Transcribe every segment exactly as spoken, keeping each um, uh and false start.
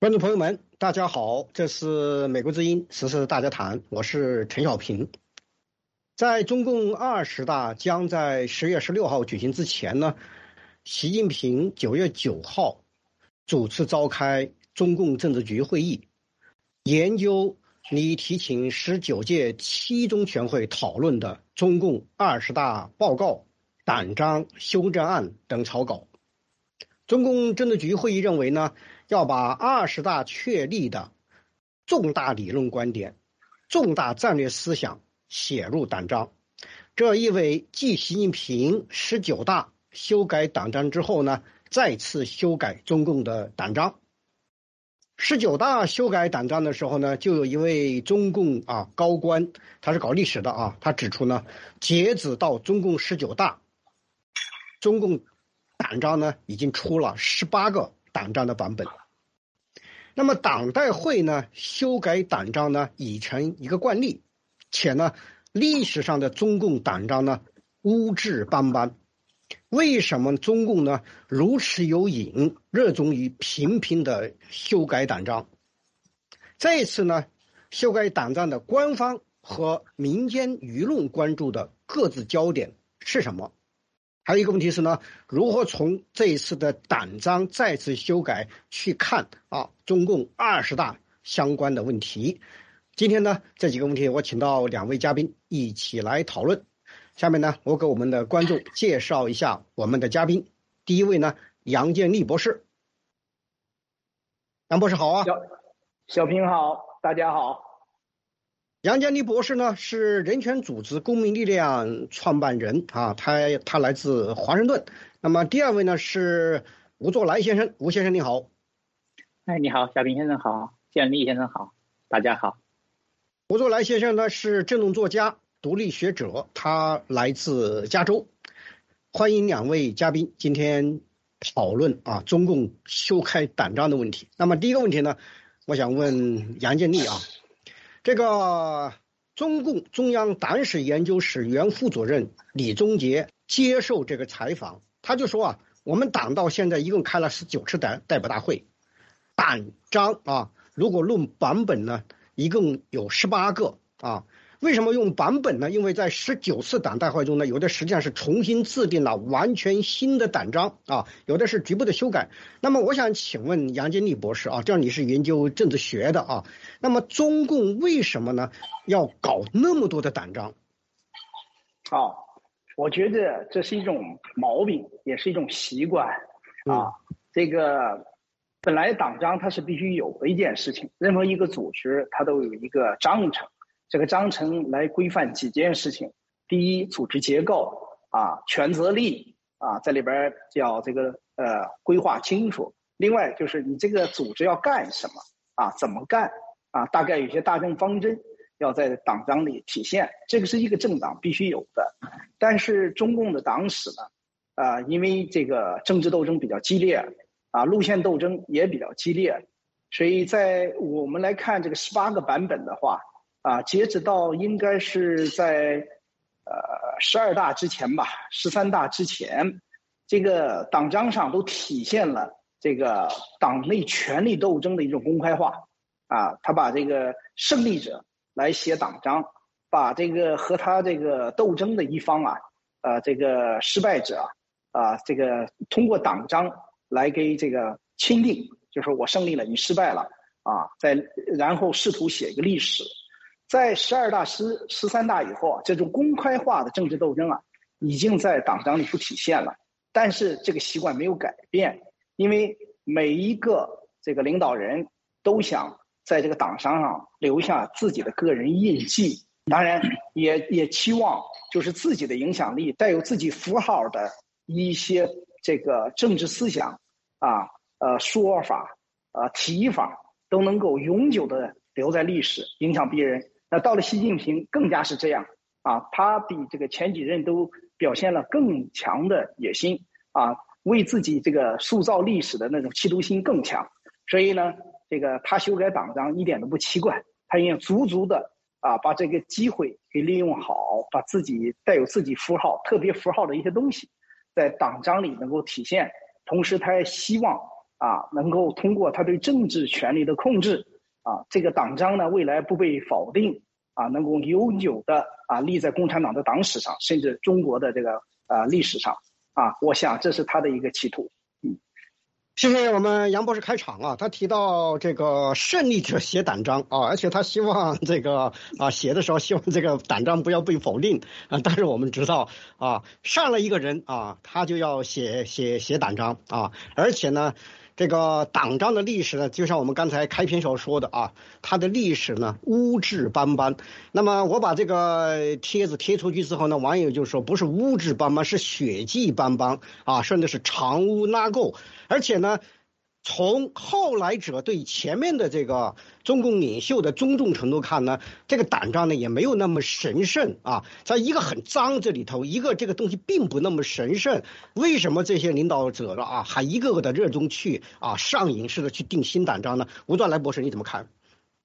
观众朋友们，大家好，这是美国之音时事大家谈，我是陈小平。在中共二十大将在十月十六号举行之前呢，习近平九月九号主持召开中共政治局会议，研究拟提请十九届七中全会讨论的中共二十大报告、党章修正案等草稿。中共政治局会议认为呢，要把二十大确立的重大理论观点、重大战略思想写入党章。这意味继习近平十九大修改党章之后呢，再次修改中共的党章。十九大修改党章的时候呢，就有一位中共啊高官，他是搞历史的啊，他指出呢，截止到中共十九大，中共党章呢已经出了十八个党章的版本。那么党代会呢修改党章呢已成一个惯例，且呢历史上的中共党章呢污渍斑斑。为什么中共呢如此有瘾，热衷于频频的修改党章？这一次呢修改党章的官方和民间舆论关注的各自焦点是什么？还有一个问题是呢，如何从这一次的党章再次修改去看啊中共二十大相关的问题？今天呢这几个问题我请到两位嘉宾一起来讨论。下面呢我给我们的观众介绍一下我们的嘉宾。第一位呢杨建立博士。杨博士好啊。 小小平好，大家好。 杨建立博士呢是人权组织公民力量创办人啊，他他来自华盛顿。那么第二位呢是吴作来先生。吴先生你好。 哎，你好，小平先生好，建立先生好，大家好。 吴作来先生呢是政论作家、独立学者，他来自加州。欢迎两位嘉宾今天讨论啊中共修改党章的问题。那么第一个问题呢，我想问杨建立啊。这个中共中央党史研究室原副主任李宗杰接受这个采访，他就说啊，我们党到现在一共开了十九次代代表大会，党章啊，如果论版本呢，一共有十八个啊。为什么用版本呢？因为在十九次党代会中呢，有的实际上是重新制定了完全新的党章啊，有的是局部的修改。那么我想请问杨建立博士啊，这样你是研究政治学的啊，那么中共为什么呢要搞那么多的党章？ 哦，我觉得这是一种毛病，也是一种习惯啊。嗯、这个本来党章它是必须有的一件事情，任何一个组织它都有一个章程。这个章程来规范几件事情：第一，组织结构啊，权责力啊，在里边叫这个呃规划清楚；另外就是你这个组织要干什么啊，怎么干啊，大概有些大政方针要在党章里体现，这个是一个政党必须有的。但是中共的党史呢，啊，因为这个政治斗争比较激烈啊，路线斗争也比较激烈，所以在我们来看这个十八个版本的话。啊，截止到应该是在呃十二大之前吧，十三大之前，这个党章上都体现了这个党内权力斗争的一种公开化。啊，他把这个胜利者来写党章，把这个和他这个斗争的一方啊，呃，这个失败者啊，这个通过党章来给这个钦定，就是我胜利了，你失败了啊，再然后试图写一个历史。在十二大、十十三大以后啊，这种公开化的政治斗争啊，已经在党章里不体现了。但是这个习惯没有改变，因为每一个这个领导人都想在这个党章上留下自己的个人印记，当然也也期望就是自己的影响力带有自己符号的一些这个政治思想啊、呃说法、呃提法都能够永久的留在历史，影响别人。那到了习近平更加是这样啊，他比这个前几任都表现了更强的野心啊，为自己这个塑造历史的那种企图心更强。所以呢，这个他修改党章一点都不奇怪，他已经足足的啊把这个机会给利用好，把自己带有自己符号、特别符号的一些东西在党章里能够体现，同时他也希望啊，能够通过他对政治权力的控制啊，这个党章呢未来不被否定啊，能够永久的啊立在共产党的党史上，甚至中国的这个啊历史上啊，我想这是他的一个企图。嗯， 谢谢我们杨博士开场啊，他提到这个胜利者写党章啊，而且他希望这个啊写的时候希望这个党章不要被否定啊，但是我们知道啊，上了一个人啊，他就要写写写党章啊，而且呢。这个党章的历史呢，就像我们刚才开篇所说的啊，它的历史呢污渍斑斑。那么我把这个帖子贴出去之后呢，网友就说不是污渍斑斑，是血迹斑斑啊，甚至是藏污纳垢。而且呢，从后来者对前面的这个中共领袖的尊重程度看呢，这个党章呢也没有那么神圣啊，在一个很脏这里头，一个这个东西并不那么神圣。为什么这些领导者啊还一个个的热衷去啊上瘾似的去定新党章呢？吴作来博士你怎么看？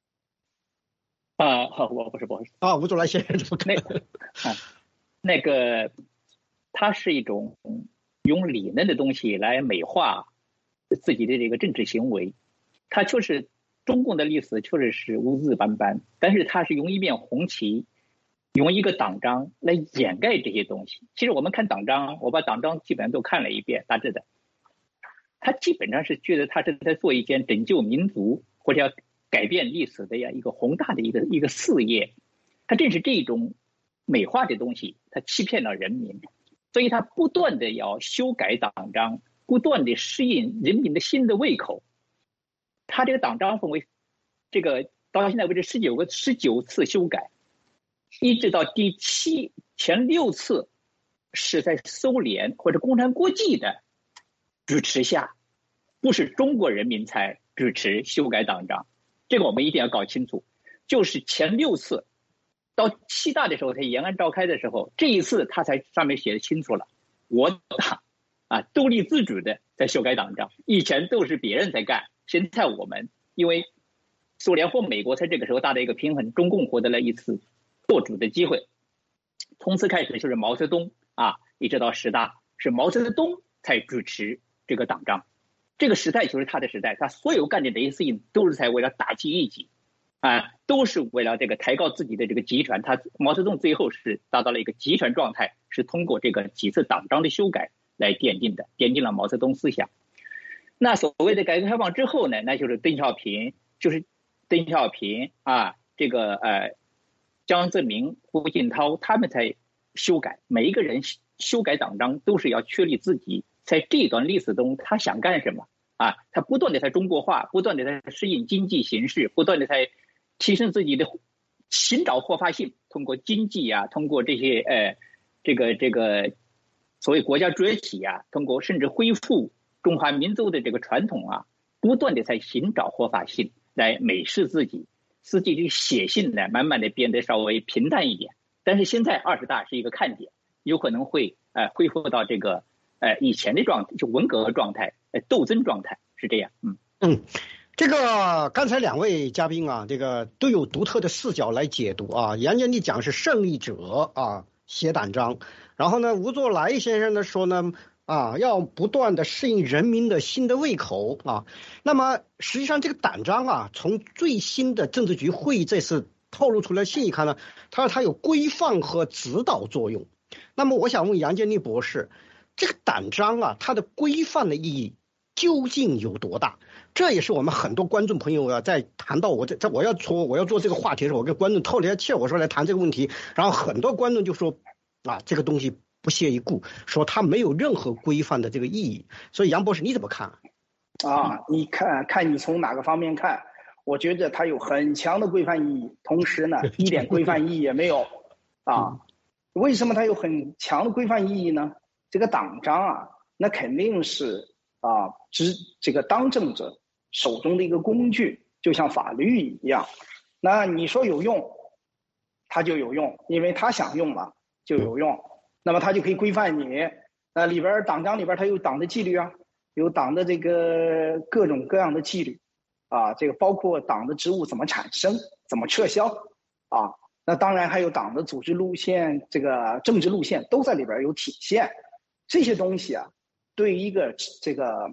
啊，好，我不是博士啊，吴作来先生怎么看？ 那啊，那个，它是一种用理论的东西来美化自己的这个政治行为，它确实中共的历史确实是污渍斑斑，但是它是用一面红旗，用一个党章来掩盖这些东西。其实我们看党章，我把党章基本上都看了一遍，大致的，他基本上是觉得他是在做一件拯救民族或者要改变历史的呀一个宏大的一个一个事业。他正是这种美化的东西，他欺骗了人民，所以他不断的要修改党章，不断的适应人民的新的胃口。他这个党章分为这个到现在为止十九个十九次修改，一直到第七前六次是在苏联或者共产国际的支持下，不是中国人民才支持修改党章，这个我们一定要搞清楚。就是前六次到七大的时候，他延安召开的时候，这一次他才上面写的清楚了，我党啊独立自主的在修改党章，以前都是别人在干，现在我们因为苏联或美国在这个时候达到一个平衡，中共获得了一次做主的机会。从此开始就是毛泽东啊，一直到十大是毛泽东才支持这个党章，这个时代就是他的时代，他所有干的这些事情都是在为了打击异己啊，都是为了这个抬高自己的这个集权。他毛泽东最后是达到了一个集权状态，是通过这个几次党章的修改来奠定的，奠定了毛泽东思想。那所谓的改革开放之后呢，那就是邓小平，就是邓小平啊，这个呃江泽民、胡锦涛他们才修改。每一个人修改党章都是要确立自己在这段历史中他想干什么啊，他不断的在中国化，不断的在适应经济形势，不断的在提升自己的寻找活发性，通过经济啊，通过这些呃这个这个所谓国家崛起啊，通过甚至恢复中华民族的这个传统啊，不断的在寻找活发性来美化自己，自己这个写信呢慢慢的变得稍微平淡一点。但是现在二十大是一个看点，有可能会呃恢复到这个呃以前的状态，就文革状态，呃斗争状态，是这样。嗯嗯，这个刚才两位嘉宾啊，这个都有独特的视角来解读啊。杨建立讲是胜利者啊写党章，然后呢，吴作来先生呢说呢啊要不断的适应人民的新的胃口啊。那么实际上这个党章啊，从最新的政治局会议这次透露出来信息看呢，它它有规范和指导作用。那么我想问杨建立博士，这个党章啊，它的规范的意义究竟有多大？这也是我们很多观众朋友啊，在谈到我在在我要说我要做这个话题的时候，我跟观众透了一下气，我说来谈这个问题，然后很多观众就说啊，这个东西不屑一顾，说它没有任何规范的这个意义。所以杨博士你怎么看？ 啊，你看看你从哪个方面看？我觉得它有很强的规范意义，同时呢，一点规范意义也没有。啊，为什么它有很强的规范意义呢？这个党章啊，那肯定是啊，执这个当政者手中的一个工具，就像法律一样。那你说有用，它就有用，因为他想用嘛，就有用。那么它就可以规范你。那里边党章里边它有党的纪律啊，有党的这个各种各样的纪律啊，这个包括党的职务怎么产生、怎么撤销啊。那当然还有党的组织路线、这个政治路线都在里边有体现。这些东西啊，对于一个这个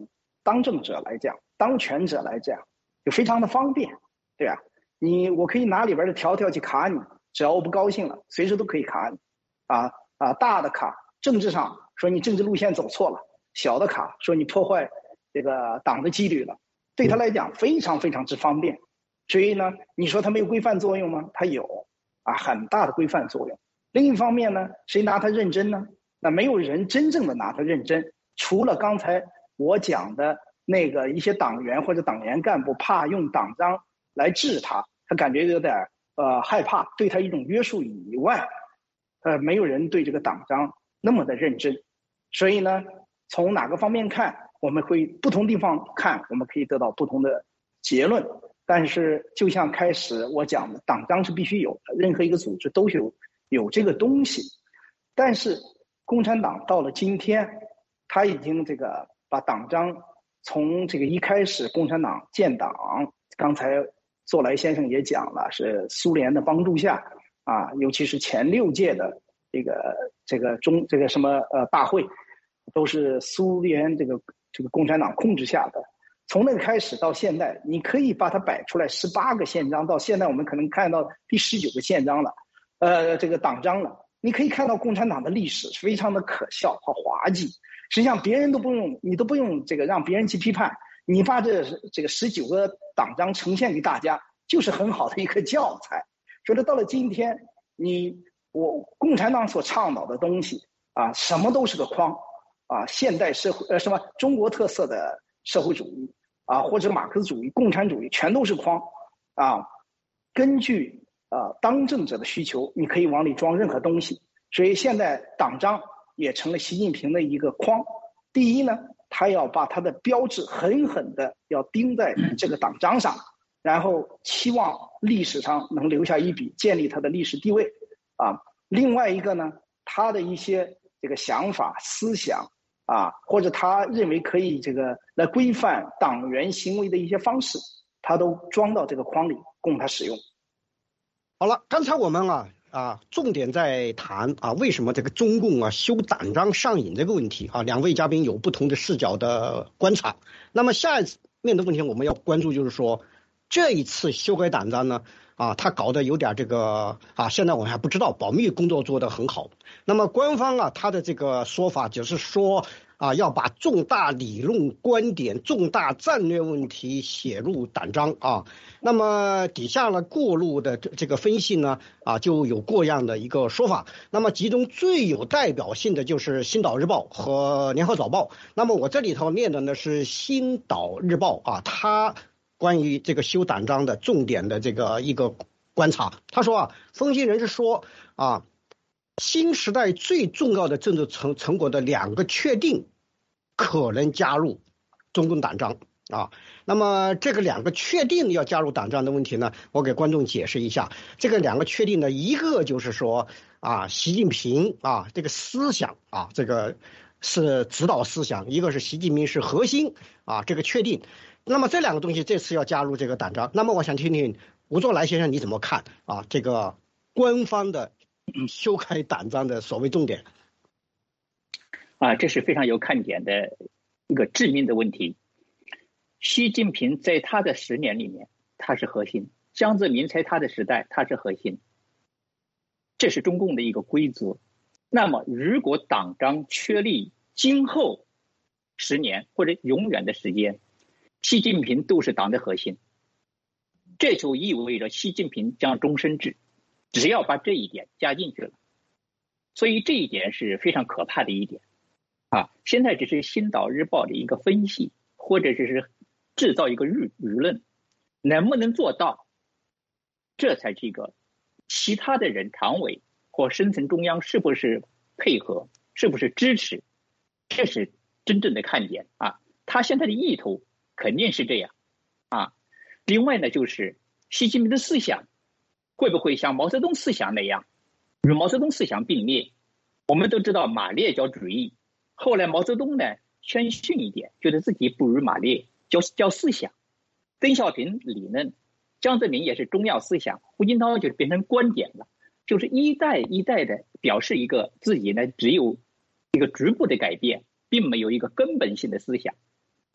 当政者来讲，当权者来讲，就非常的方便，对吧？你我可以拿里边的条条去卡你，只要我不高兴了，随时都可以卡你，啊啊，大的卡，政治上说你政治路线走错了，小的卡说你破坏这个党的纪律了，对他来讲非常非常之方便。所以呢，你说它没有规范作用吗？它有啊，很大的规范作用。另一方面呢，谁拿它认真呢？那没有人真正的拿它认真，除了刚才我讲的那个一些党员或者党员干部怕用党章来治他，他感觉有点呃害怕，对他一种约束以外，呃，没有人对这个党章那么的认真。所以呢，从哪个方面看，我们会不同地方看，我们可以得到不同的结论。但是就像开始我讲的，党章是必须有的，任何一个组织都有有这个东西。但是共产党到了今天，他已经这个把党章从这个一开始共产党建党，刚才作来先生也讲了，是苏联的帮助下啊，尤其是前六届的这个这个中这个什么呃大会，都是苏联这个这个共产党控制下的。从那个开始到现在，你可以把它摆出来十八个宪章，到现在我们可能看到第十九个宪章了，呃，这个党章了。你可以看到共产党的历史非常的可笑和滑稽。实际上，别人都不用，你都不用这个让别人去批判，你把这这个十九个党章呈现给大家，就是很好的一个教材。所以到了今天，你我共产党所倡导的东西啊，什么都是个框啊，现代社会呃什么中国特色的社会主义啊，或者马克思主义、共产主义，全都是框啊。根据呃当政者的需求，你可以往里装任何东西。所以现在党章也成了习近平的一个框。第一呢，他要把他的标志狠狠的要钉在这个党章上，然后期望历史上能留下一笔，建立他的历史地位啊。另外一个呢，他的一些这个想法、思想啊，或者他认为可以这个来规范党员行为的一些方式，他都装到这个框里供他使用。 好了，刚才我们啊啊重点在谈啊为什么这个中共啊修党章上瘾这个问题啊，两位嘉宾有不同的视角的观察。那么下面的问题我们要关注就是说，这一次修改党章呢啊，他搞得有点这个啊，现在我们还不知道，保密工作做得很好。那么官方啊，他的这个说法就是说啊，要把重大理论观点、重大战略问题写入党章啊。那么底下呢过路的这个分析呢啊，就有各样的一个说法。那么其中最有代表性的就是《星岛日报》和《联合早报》。那么我这里头念的呢是《星岛日报》啊，它关于这个修党章的重点的这个一个观察。他说啊，分析人士说啊，新时代最重要的政治成成果的两个确定可能加入中共党章啊。那么这个两个确定要加入党章的问题呢，我给观众解释一下。这个两个确定呢，一个就是说啊，习近平啊这个思想啊，这个是指导思想，一个是习近平是核心啊，这个确定。那么这两个东西这次要加入这个党章，那么我想听听吴作来先生你怎么看啊？这个官方的修改党章的所谓重点啊，这是非常有看点的一个致命的问题。习近平在他的十年里面他是核心，江泽民在他的时代他是核心，这是中共的一个规则。那么如果党章确立今后十年或者永远的时间，习近平都是党的核心，这就意味着习近平将终身制，只要把这一点加进去了。所以这一点是非常可怕的一点啊！现在只是《星岛日报》的一个分析，或者只是制造一个舆舆论，能不能做到，这才是一个其他的人常委或深层中央是不是配合，是不是支持，这是真正的看点啊！他现在的意图肯定是这样啊。另外呢，就是习近平的思想会不会像毛泽东思想那样与毛泽东思想并列？我们都知道马列叫主义，后来毛泽东呢谦逊一点，觉得自己不如马列，叫叫思想。邓小平理论，江泽民也是中药思想，胡锦涛就变成观点了，就是一代一代的表示一个自己呢只有一个局部的改变，并没有一个根本性的思想。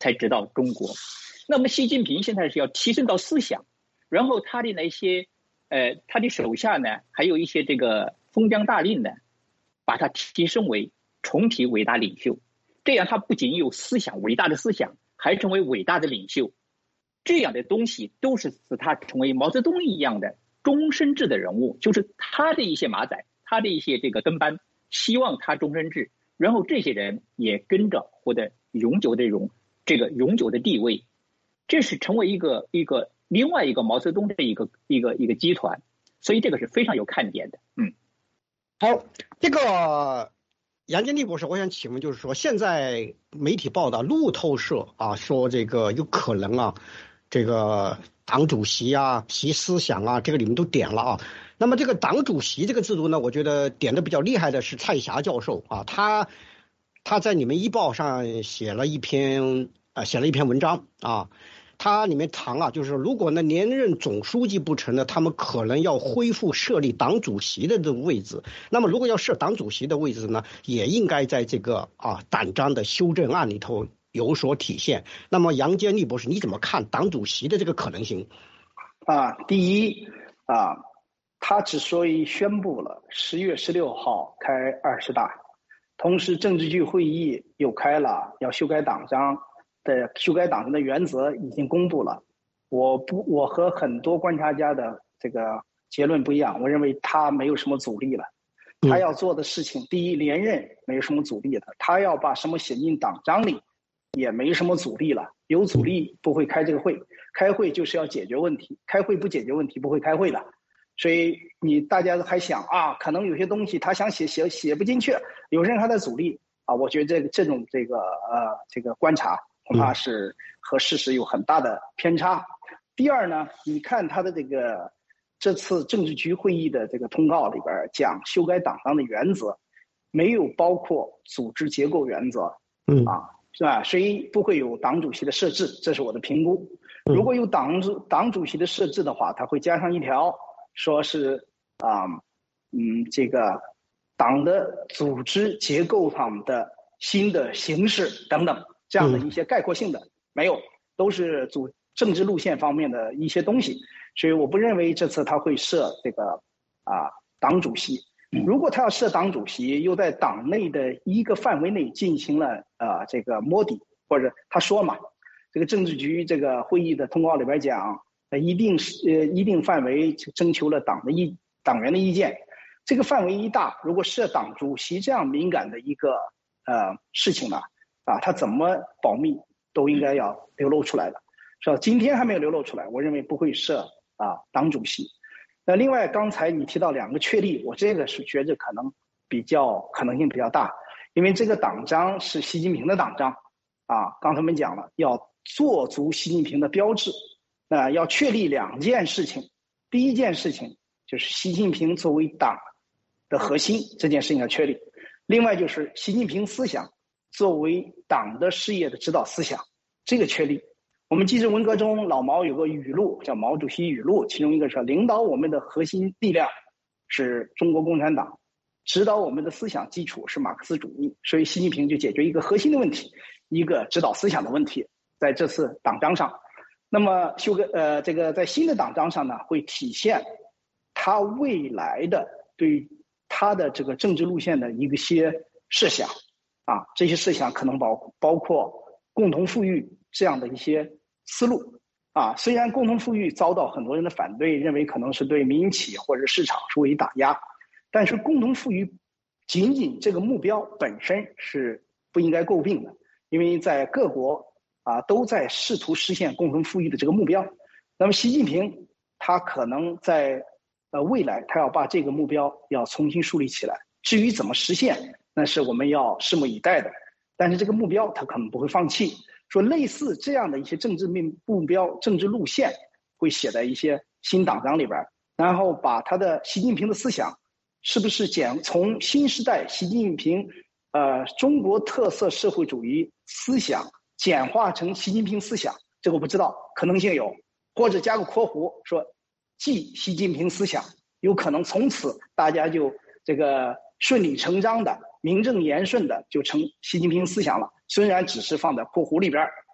才知道中国。那么习近平现在是要提升到思想，然后他的那些呃他的手下呢，还有一些这个封疆大令呢，把他提升为重提伟大领袖，这样他不仅有思想伟大的思想，还成为伟大的领袖。这样的东西都是使他成为毛泽东一样的终身制的人物，就是他的一些马仔，他的一些这个跟班，希望他终身制，然后这些人也跟着获得永久的这种这个永久的地位，这是成为一个一个另外一个毛泽东的一个一个一个集团，所以这个是非常有看点的。嗯， 好，这个杨建立博士，我想请问，就是说现在媒体报道，路透社啊说这个有可能啊。这个党主席啊，提思想啊，这个你们都点了啊。那么这个党主席这个制度呢，我觉得点的比较厉害的是蔡霞教授啊，他他在你们一报上写了一篇啊，写了一篇文章啊，他里面谈啊，就是如果呢连任总书记不成呢，他们可能要恢复设立党主席的这个位置。那么如果要设党主席的位置呢，也应该在这个啊党章的修正案里头有所体现。那么杨坚立博士，你怎么看党主席的这个可能性？ 啊，第一啊，他之所以宣布了十月十六号开二十大，同时政治局会议又开了，要修改党章的修改党章的原则已经公布了。我不，我和很多观察家的这个结论不一样，我认为他没有什么阻力了。他要做的事情，第一，连任没有什么阻力的，他要把什么写进党章里也没什么阻力了，有阻力不会开这个会，开会就是要解决问题，开会不解决问题不会开会的。所以你大家还想啊，可能有些东西他想写写写不进去，有人还在阻力啊，我觉得这个这种这个呃这个观察恐怕是和事实有很大的偏差。第二呢，你看他的这个这次政治局会议的这个通告里边讲修改党章的原则，没有包括组织结构原则，嗯啊。是吧？所以不会有党主席的设置，这是我的评估。如果有党主党主席的设置的话，他会加上一条，说是啊，嗯，这个党的组织结构上的新的形式等等这样的一些概括性的，没有，都是组政治路线方面的一些东西。所以我不认为这次他会设这个啊党主席。如果他要设党主席，又在党内的一个范围内进行了呃这个摸底，或者他说嘛，这个政治局这个会议的通告里边讲，呃一定是呃一定范围征求了党的意党员的意见，这个范围一大，如果设党主席这样敏感的一个呃事情呢，啊，他怎么保密都应该要流露出来的，是吧？今天还没有流露出来，我认为不会设啊党主席。那另外，刚才你提到两个确立，我这个是觉得可能比较可能性比较大，因为这个党章是习近平的党章，啊，刚才我们讲了，要做足习近平的标志，那、呃、要确立两件事情，第一件事情就是习近平作为党的核心，这件事情要确立；另外就是习近平思想作为党的事业的指导思想，这个确立。我们记事文革中老毛有个语录叫毛主席语录，其中一个是领导我们的核心力量是中国共产党，指导我们的思想基础是马克思主义，所以习近平就解决一个核心的问题，一个指导思想的问题，在这次党章上。那么修改呃这个在新的党章上呢，会体现他未来的对他的这个政治路线的一些设想啊，这些设想可能包包括共同富裕这样的一些思路啊，虽然共同富裕遭到很多人的反对，认为可能是对民营企业或者市场是为打压，但是共同富裕仅仅这个目标本身是不应该诟病的，因为在各国啊都在试图实现共同富裕的这个目标。那么习近平他可能在呃未来他要把这个目标要重新树立起来，至于怎么实现，那是我们要拭目以待的。但是这个目标他可能不会放弃。说类似这样的一些政治目标、政治路线会写在一些新党章里边，然后把他的习近平的思想是不是简从新时代习近平呃中国特色社会主义思想简化成习近平思想，这个我不知道，可能性有，或者加个括弧说即习近平思想，有可能从此大家就这个顺理成章的名正言顺的就成习近平思想了，虽然只是放在括弧里边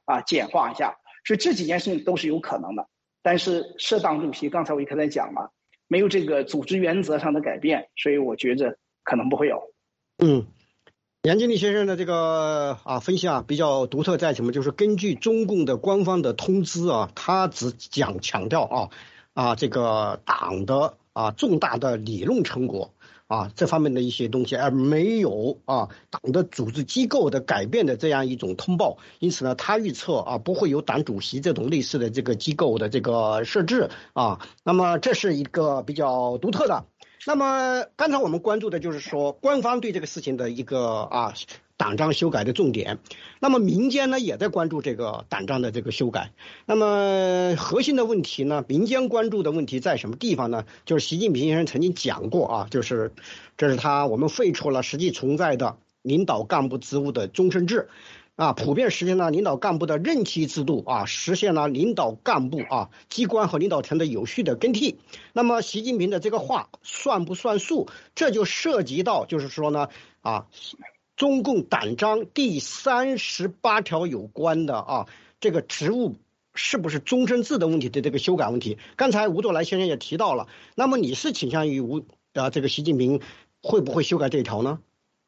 啊简化一下，所以这几件事情都是有可能的。但是设党主席，刚才我刚才讲了，没有这个组织原则上的改变，所以我觉着可能不会有。 嗯。杨经理先生的这个啊分析啊比较独特在什么？就是根据中共的官方的通知啊，他只讲强调啊啊这个党的啊重大的理论成果啊这方面的一些东西，而没有啊党的组织机构的改变的这样一种通报。因此呢，他预测啊不会有党主席这种类似的这个机构的这个设置啊。那么这是一个比较独特的。那么刚才我们关注的就是说官方对这个事情的一个啊党章修改的重点，那么民间呢也在关注这个党章的这个修改。那么核心的问题呢，民间关注的问题在什么地方呢？就是习近平先生曾经讲过啊，就是这是他我们废除了实际存在的领导干部职务的终身制。啊，普遍实现了领导干部的任期制度啊，实现了领导干部啊机关和领导层的有序的更替。那么习近平的这个话算不算数？这就涉及到就是说呢啊，中共党章第三十八条有关的啊这个职务是不是终身制的问题的这个修改问题。刚才吴作来先生也提到了，那么你是倾向于吴啊这个习近平会不会修改这一条呢？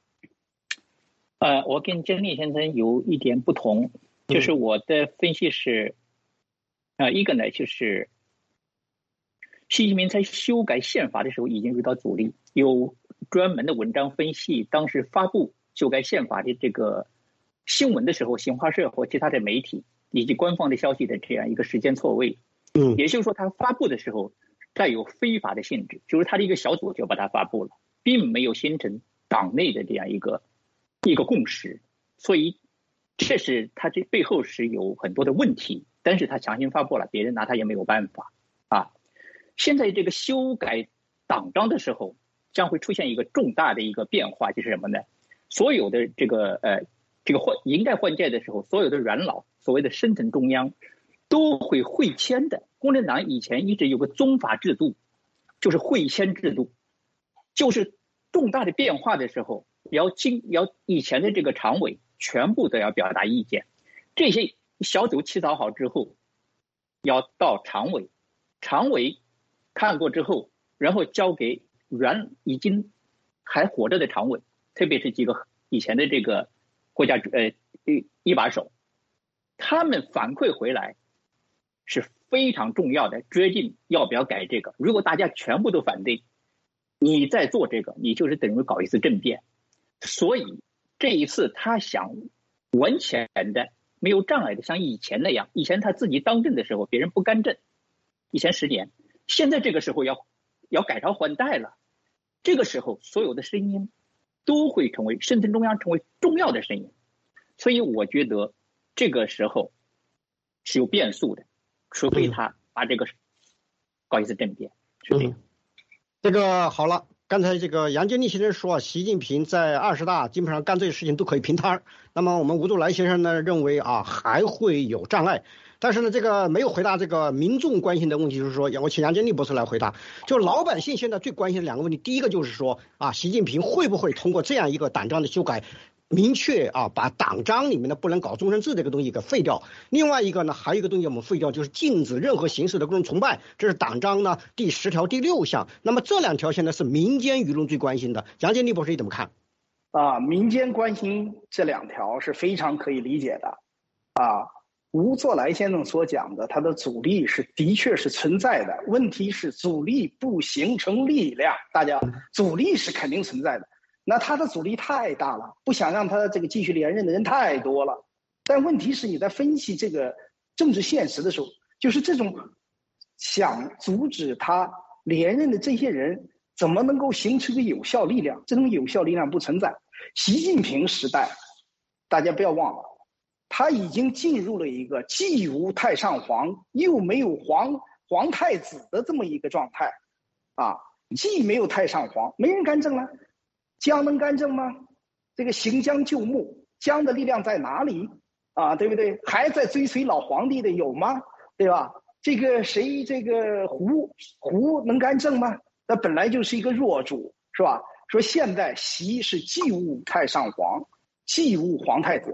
呃，我跟曾立先生有一点不同，就是我的分析是，啊、呃，一个呢就是习近平在修改宪法的时候已经遇到阻力，有专门的文章分析当时发布修改宪法的这个新闻的时候，新华社或其他的媒体以及官方的消息的这样一个时间错位。 嗯， 也就是说，他发布的时候带有非法的性质，就是他的一个小组就把它发布了，并没有形成党内的这样一个。一个共识，所以这是他这背后是有很多的问题，但是他强行发布了，别人拿他也没有办法啊。现在这个修改党章的时候，将会出现一个重大的一个变化，就是什么呢？所有的这个呃这个换应该换届的时候，所有的元老，所谓的深层中央都会会签的。共产党以前一直有个宗法制度，就是会签制度，就是重大的变化的时候。要经要以前的这个常委全部都要表达意见，这些小组起草好之后，要到常委，常委看过之后，然后交给原已经还活着的常委，特别是几个以前的这个国家呃一把手，他们反馈回来是非常重要的，决定要不要改这个。如果大家全部都反对，你再做这个，你就是等于搞一次政变。所以这一次他想完全的没有障碍的像以前那样，以前他自己当政的时候别人不干政，以前十年，现在这个时候要要改朝换代了，这个时候所有的声音都会成为深层中央成为重要的声音，所以我觉得这个时候是有变数的，除非他把这个搞一次政变，是这样。 嗯，这个好了。刚才这个杨建立先生说，习近平在二十大基本上干这些事情都可以平摊。那么我们吴作来先生呢认为啊还会有障碍，但是呢这个没有回答这个民众关心的问题，就是说我请杨建立博士来回答。就老百姓现在最关心的两个问题，第一个就是说啊习近平会不会通过这样一个党章的修改，明确啊把党章里面的不能搞终身制这个东西给废掉。另外一个呢还有一个东西我们废掉，就是禁止任何形式的个人崇拜，这是党章呢第十条第六项。那么这两条现在是民间舆论最关心的，杨建立博士你怎么看？ 啊，民间关心这两条是非常可以理解的啊。吴作来先生所讲的他的阻力是的确是存在的，问题是阻力不形成力量，大家阻力是肯定存在的，那他的阻力太大了，不想让他这个继续连任的人太多了。但问题是你在分析这个政治现实的时候，就是这种想阻止他连任的这些人怎么能够形成一个有效力量？这种有效力量不存在。习近平时代大家不要忘了，他已经进入了一个既无太上皇又没有皇皇太子的这么一个状态啊，既没有太上皇，没人干政了，姜能干政吗？这个行将就木，姜的力量在哪里啊？对不对？还在追随老皇帝的有吗？对吧？这个谁这个胡胡能干政吗？那本来就是一个弱主，是吧？说现在习是既无太上皇既无皇太子，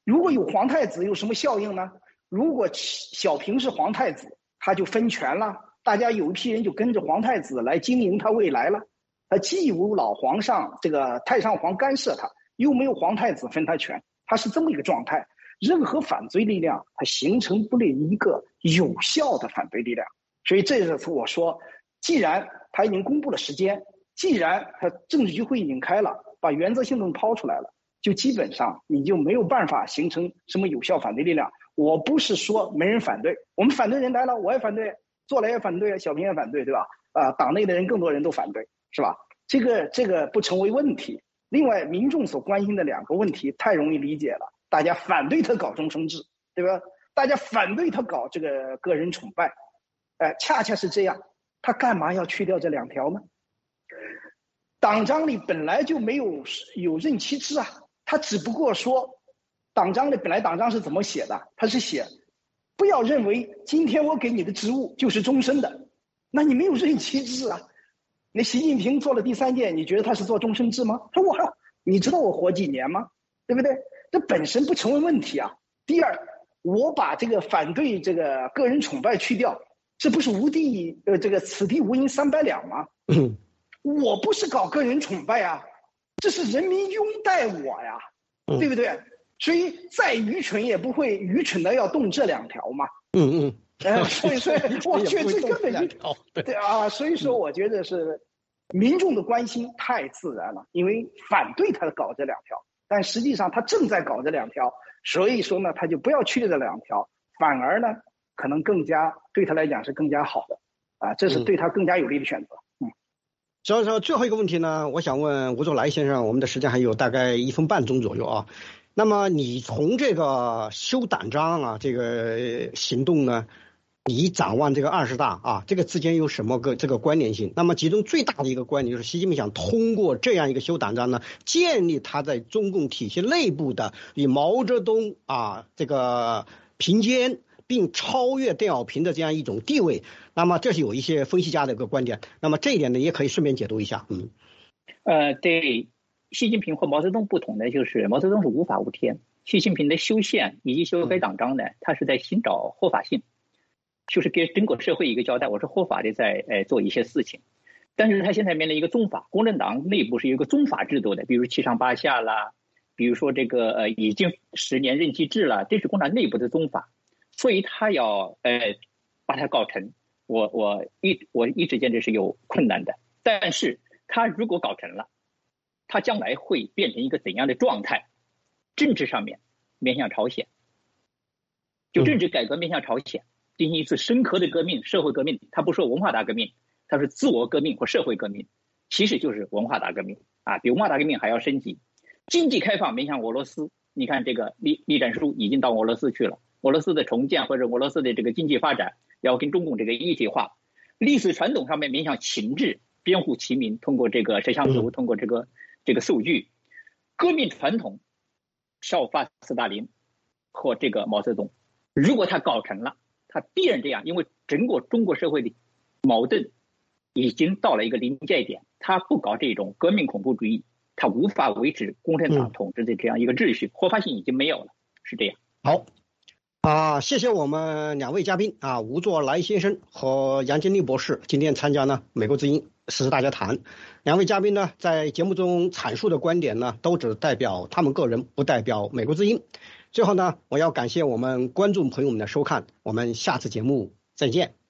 如果有皇太子有什么效应呢？如果小平是皇太子，他就分权了，大家有一批人就跟着皇太子来经营他未来了。他既无老皇上这个太上皇干涉他，又没有皇太子分他权，他是这么一个状态。任何反对力量，它形成不了一个有效的反对力量。所以这次我说，既然他已经公布了时间，既然他政治局会已经开了，把原则性东西抛出来了，就基本上你就没有办法形成什么有效反对力量。我不是说没人反对，我们反对人来了，我也反对，坐来也反对，小平也反对，对吧？啊、呃，党内的人更多人都反对，是吧？这个这个不成为问题。另外，民众所关心的两个问题太容易理解了。大家反对他搞终身制，对吧？大家反对他搞这个个人崇拜，哎、呃，恰恰是这样，他干嘛要去掉这两条呢？党章里本来就没有有任期制啊，他只不过说，党章里本来党章是怎么写的？他是写，不要认为今天我给你的职务就是终身的，那你没有任期制啊。那习近平做了第三届，你觉得他是做终身制吗？他说我，你知道我活几年吗？对不对？这本身不成为问题啊。第二，我把这个反对这个个人崇拜去掉，这不是无地呃这个此地无银三百两吗？嗯，我不是搞个人崇拜啊，这是人民拥戴我呀，对不对？所以再愚蠢也不会愚蠢的要动这两条嘛。嗯嗯。呃，所以说，我觉得这根本就对啊，所以说我觉得是民众的关心太自然了，因为反对他搞这两条。但实际上他正在搞这两条，所以说呢，他就不要去这两条，反而呢，可能更加对他来讲是更加好的，啊，这是对他更加有利的选择。嗯， 所以说最后一个问题呢，我想问吴作来先生，我们的时间还有大概一分半钟左右啊。那么你从这个修党章啊这个行动呢，你展望这个二十大啊，这个之间有什么个这个关联性？那么其中最大的一个关联就是习近平想通过这样一个修党章呢，建立他在中共体系内部的与毛泽东啊这个并肩并超越邓小平的这样一种地位。那么这是有一些分析家的一个观点。那么这一点呢，也可以顺便解读一下。嗯， 呃，对习近平和毛泽东不同的就是，毛泽东是无法无天，习近平的修宪以及修改党章呢，他是在寻找合法性。就是给整个社会一个交代，我是合法的在呃做一些事情，但是他现在面临一个宗法，共产党内部是有一个宗法制度的，比如七上八下啦，比如说这个呃已经十年任期制了，这是共产党内部的宗法，所以他要呃把它搞成，我我一我一直见这是有困难的，但是他如果搞成了，他将来会变成一个怎样的状态？政治上面面向朝鲜，就政治改革面向朝鲜。进行一次深刻的革命，社会革命，他不说文化大革命，他是自我革命或社会革命，其实就是文化大革命啊，比文化大革命还要升级。经济开放面向俄罗斯，你看这个栗栗战书已经到俄罗斯去了，俄罗斯的重建或者俄罗斯的这个经济发展要跟中共这个一体化。历史传统上面面向秦制，编户齐民，通过这个摄像头，通过这个这个数据，革命传统效法斯大林和这个毛泽东，如果他搞成了。他必然这样，因为整个中国社会的矛盾已经到了一个临界点，他不搞这种革命恐怖主义，他无法维持共产党统治的这样一个秩序，合法性已经没有了，是这样。 好啊，谢谢我们两位嘉宾啊，吴作来先生和杨金立博士，今天参加呢美国之音时事大家谈。两位嘉宾呢，在节目中阐述的观点呢，都只代表他们个人，不代表美国之音。最后呢，我要感谢我们观众朋友们的收看，我们下次节目再见。